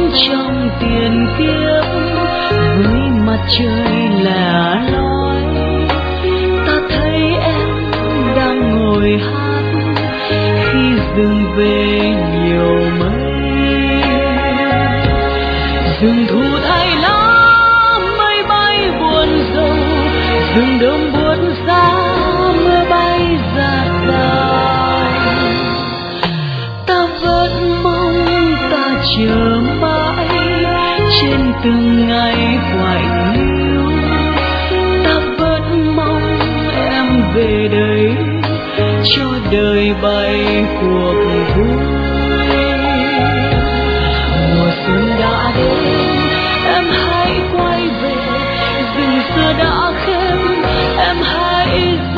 trong tiền kiếp với mặt trời lẻ loi. Ta thấy em đang ngồi hát khi rừng về nhiều mây. Rừng thu thay lá mây bay buồn rầu, rừng đơm buốt giá mưa bay rạt rào. Ta vẫn mong, ta chờ mãi trên từng ngày quạnh hiu. Ta vẫn mong em về đây cho đời bay cuộc vui. Mùa xuân đã đến, em hãy quay về, rừng xưa đã khép, em hãy